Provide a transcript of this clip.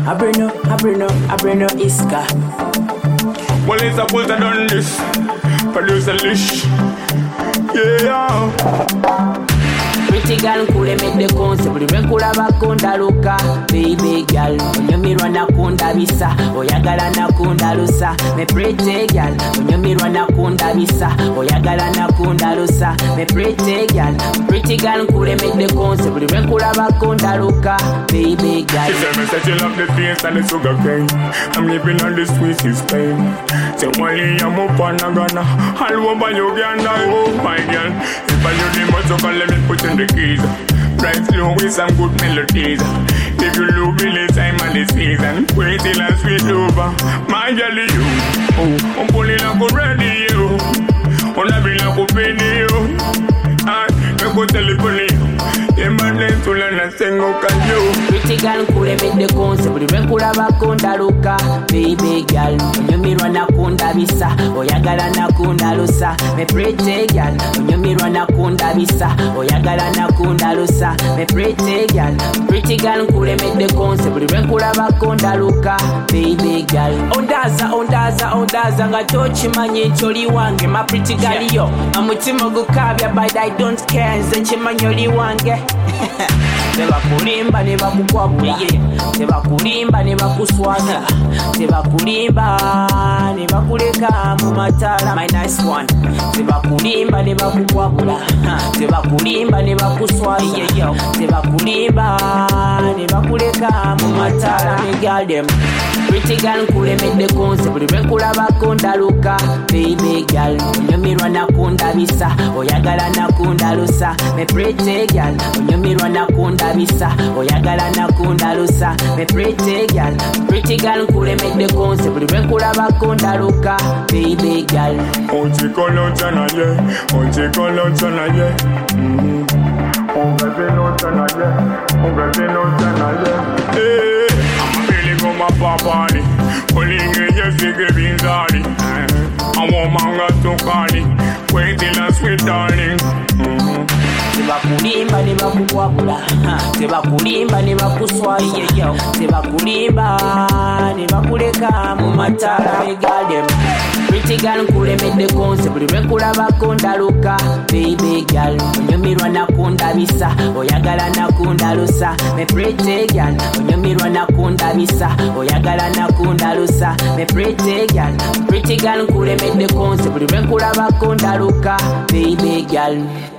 Abreno Iska. Well, it's a bull that done this. Produce a lish. Yeah. Pretty girl kule make the concept. Buli renkula bakonda luka. Baby girl, onyomirwa nakunda bisa. Oyagala nakunda lusa. Me pretty girl, onyomirwa nakunda bisa. Oyagala nakunda lusa. Me pretty girl. Pretty girl kule make the concept. Buli renkula bakonda luka. Baby girl. She said me set you love the taste and the sugar cane. I'm living on the sweetest pain. Say only I'm up on a gonna. I'll over you again. Oh my girl. If I knew the most, so let me put in the keys. Right slow with some good melodies. If you love me the time and the season, wait till I sweet over. My girl, you. Oh, I'm pulling up already, you. I'm not being like a penny, you. I go telephone you. Pretty girl kule make the concept. Buli renkula bakonda luka. Baby girl, onyomirwa nakunda bisa. Oyagala nakunda lusa. Me pretty girl, onyomirwa nakunda bisa. Oyagala nakunda lusa. Me pretty girl. Pretty girl kule make the concept. Buli renkula bakonda luka. Baby girl. Ondaza nga tochimanyi ncholi wange. Ma pretty girl yo. Amutima gukabya but I don't care. Nze chimanyi oli wange. Tebakulimba ne bakukwabula, tebakulimba ne bakuswaza, tebakulimba ne bakuleka mu matala. My nice one. Tebakulimba ne bakukwabula, tebakulimba ne bakuswaza, tebakulimba ne bakuleka mu matala. Me girl them. Pretty girl kule make the concept. Buli renkula bakonda luka. Baby girl, onyomirwa nakunda bisa. Oyagala nakunda lusa. Me pretty girl, onyomirwa nakunda bisa. Oyagala nakunda lusa. Me pretty girl. Pretty girl kule make the concept. Buli renkula bakonda luka. Baby girl. Onchikola chana ye. Onchikola chana ye. Onchikola chana ye. Onchikola chana ye. Come up a party, pulling in your figure beans hardy. I want manga to cardi, wait till I sweet darling. Tebakulimba ne bakukwabula, tebakulimba ne bakuswaza, tebakulimba ne bakuleka mu matala. Me girl them. Pretty girl kule make the concept. Buli renkula bakonda luka. Baby girl, onyomirwa nakunda bisa. Oyagala nakunda lusa. Me pretty girl, onyomirwa nakunda bisa. Oyagala nakunda lusa. Me pretty girl. Pretty girl kule make the concept. Buli renkula bakonda luka. Baby girl.